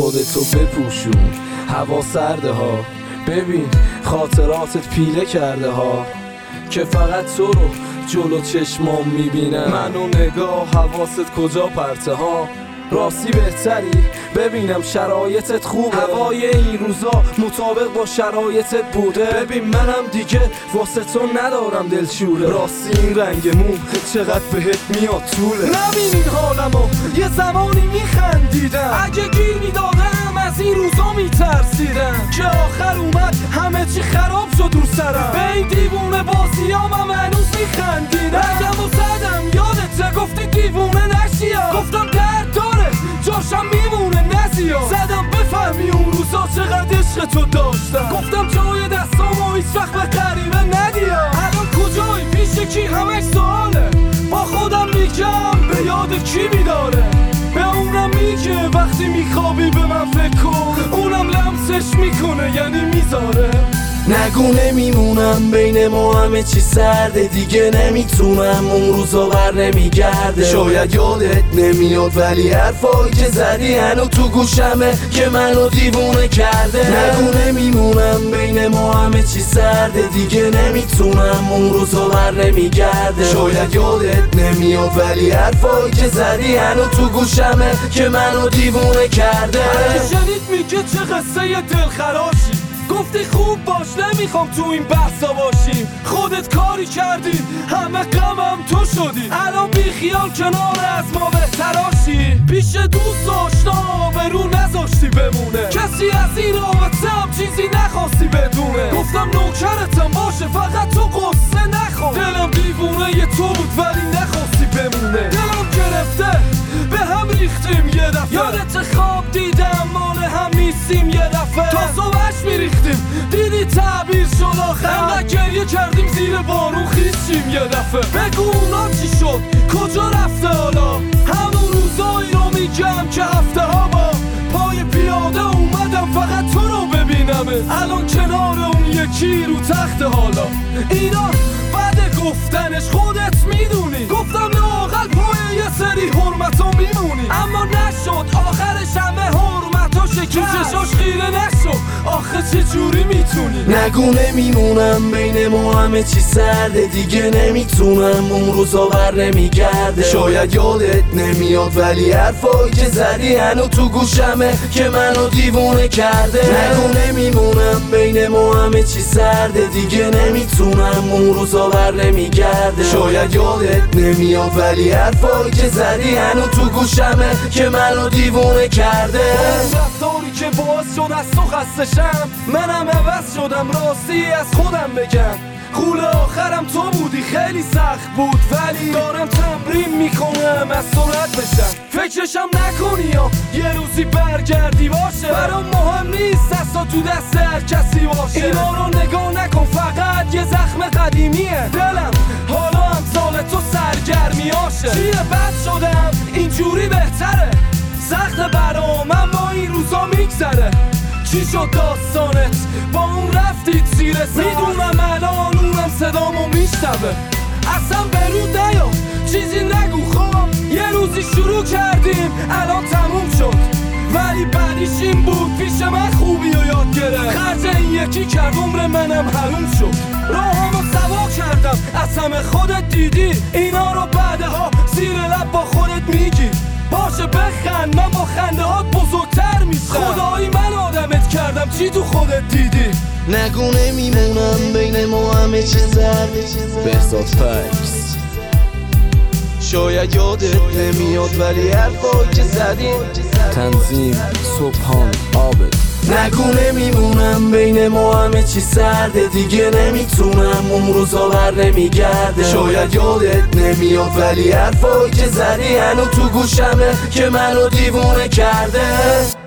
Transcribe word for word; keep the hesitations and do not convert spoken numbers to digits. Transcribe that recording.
خودتو بپوشون، هوا سرده ها. ببین خاطراتت پیله کرده ها که فقط تو رو جلو چشمام میبینم. منو نگاه حواست کجا پرته ها. راستی بهتری ببینم شرایطت خوبه، هوای این روزا مطابق با شرایطت بوده. ببین منم دیگه واسه تو ندارم دلشوره. راستی این رنگ مو چقدر بهت میاد طوله. نبینین حالمو یه زمانی میخندیدم، اگه گیر میدادم از این روزا میترسیدم که آخر اومد همه چی خراب شد رو سرم. به این دیوونه بازیام هم هنوز میخندیدم. رنگمو زدم یادته گفتی دیوونه نشیا، گفتم درد داره جاشم میمونه نزیا. زدم بفهمی اون روزا چقدر عشق تو داشتم، گفتم جای دستامو هیچ وقت به غریبه ندیا. الان کجایی پیش کی همش سواله، با خودم میگم به یاد کی میداره. به اونم میگه وقتی میخوابی به من فکر کن، اونم لمسش میکنه یعنی میذاره. نگو نمیمونم بین ما همه چی سرده، دیگه نمیتونم اون روزا بر نمیگرده. شاید یادت نمیاد ولی حرفایی که زدی هنو تو گوشمه که منو دیوونه کرده. نگو نمیمونم بین ما همه چی سرده، دیگه نمیتونم اون روزا بر نمیگرده. شاید یادت نمیاد ولی حرفایی که زدی هنو تو گوشمه که منو دیوونه کرده. هرکی شنید میگه چه قصه دلخراشی، گفتی خوب باش نمیخوام تو این بحثا باشیم. خودت کاری کردی همه غمم تو شدی، الان بی خیال کنار از ما بهتراشی. پیش دوست آشنا به رو نذاشتی بمونه، کسی از این رابطه هم چیزی نخواستی بدونه. گفتم نوکرتم باشه فقط تو قصه نخور. دلم دیوونه ی تو بود ولی نخواستی بمونه. دلم گرفته به هم ریختیم یه دفعه، یادت خواب دیدم مال هم نیستیم یه دفعه. تا صبحش میریختیم دیدی تعبیر شد آخر، انقدر گریه کردیم زیر بارون خیستیم یه دفعه. بگو اونا چی شد کجا رفته حالا، همون روزایی رو میگم که هفته ها با پای پیاده اومدم فقط تو رو ببینمه. الان کنار اون یکی رو تخت حالا، اینا بعد گفتنش خودت میدونی. گفتم لااقل پای یه سری حرمتو میمونی، اما نشد آخرش همه حرمتو شکست. چشاش خیره نشد آخه چه جوری میتونی. نگو نمیمونم بین ما همه چی سرده، دیگه نمیتونم اون روزا بر نمیگرده. شاید یادت نمیاد ولی حرفایی که زدی هنو تو گوشمه که منو دیوونه کرده. نگو نمیمونم بین ما همه چی سرده، دیگه نمیتونم اون روزا بر نمیگرده. شاید یادت نمیاد ولی حرفایی که زدی هنو تو گوشمه که منو دیوونه کرده. رفتاری که باعث شد از تو خستشم، منم عوض شدم راستی از خودم بگم. قول آخرم تو بودی خیلی سخت بود، ولی دارم تمرین میکنم از سرعت بشم. فکرشم نکنی یا یه روزی برگردی باشه، برام مهم نیست دستا تو دست هر کسی باشه. اینا رو نگاه نکن فقط یه زخم قدیمیه، دلم حالا هم سال تو سرگرمی هاشه. چیه بد شدم اینجوری بهتره، سخت برام اما این روزا میگذره. چی شد داستانت با اون رفتید زیر سر، میدونم الان اونم صدامو میشنوه. اصلا برود نیا چیزی نگو خواب، یه روزی شروع کردیم الان تموم شد، ولی بعدیش این بود پیش من خوبی و یاد گرفت. خرج این یکی کرد عمر منم حروم شد. راهامو سوا کردم از همه خودت دیدی، اینا رو بعدها زیر لب با خودت میگی. باشه بخند من با خنده هات بزرگتر میشم، خدایی من آدمت کردم چی تو خودت دیدی. نگو نمیمونم بین ما همه چی سرده. بهزاد فکس. شاید یادت نمیاد ولی حرفایی که زدی. تنظیم صبحان عابد. نگو نمیمونم بین ما همه چی سرده، دیگه نمیتونم اون روزا بر نمیگرده. شاید یادت نمیاد ولی حرفایی که زدی هنو تو گوشمه که منو دیوونه کرده.